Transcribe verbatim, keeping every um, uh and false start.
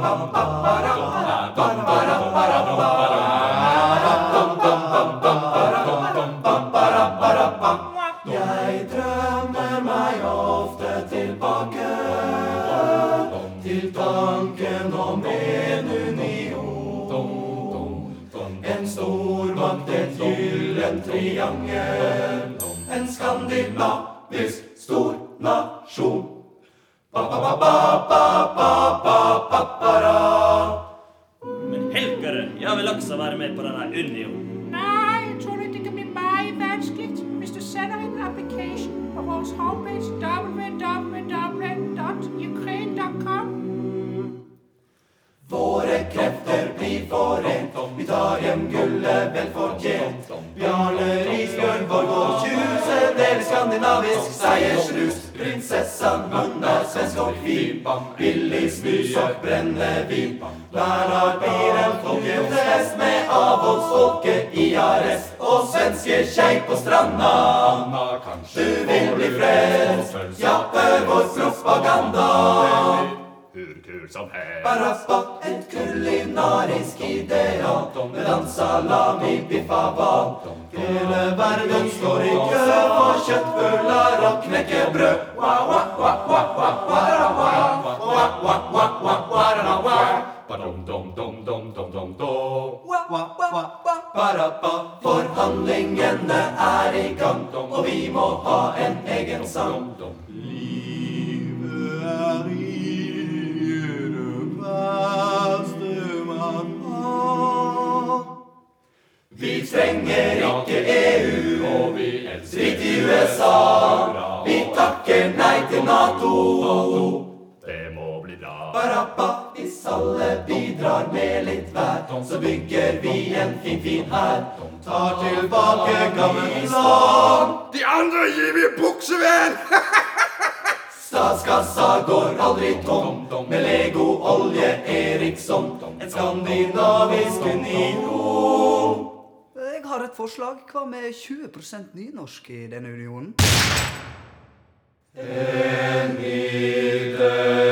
Jeg drømmer meg ofte tilbake til tanken om en union. En stormakt, et gyllen triangel, en skandinavisk stor nasjon. Pa-pa-pa-pa-pa-pa-pa-pa-ra. Men Helgere, jeg vil også være med på denne unionen. Nej, jeg tror ikke, det kan blive meget vanskeligt, hvis du sender en application på vores homepage w w w punktum ukraine punktum com. Våre krefter blir forent, vi tar hjem gullet vel fortjent. Bjarne Risbjørn Borgård, tjusendel skandinavisk seiersrus. Prinsessan, hun er svensk og fin, billig snus og brennevin. Bernhard blir en folkefest med avholdsfolket i arrest. Og svenske kjei på stranda, du vil bli frelst. Ja, hør vår propaganda. Hur kul som helst. Barappa, et kulinarisk ideal med dans, salami, biffabal. Hele verden står i kø for kjøttbullar og knekkebrød. Wa wa wa wa wa wa wa wa wa wa wa wa wa wa. Dom dom dom dom dom dom dom. Wa wa wa wa. Barappa, forhandlingene er i gang, og vi må ha en egen sang. Livet er i Vi trenger ikke E U, og vi elsker drit i U S A. Vi takker nei til NATO. Det må bli bra. Barappa, hvis alle bidrar med litt hver, så bygger vi en fin, fin her. Tar tilbake gammel. De andre gir vi bukseved! Statskassa går aldri tom, med Lego, olje, Eriksson, en skandinavisk union. Jeg har et forslag. Hva med tjue prosent nynorsk i denne unionen? En middag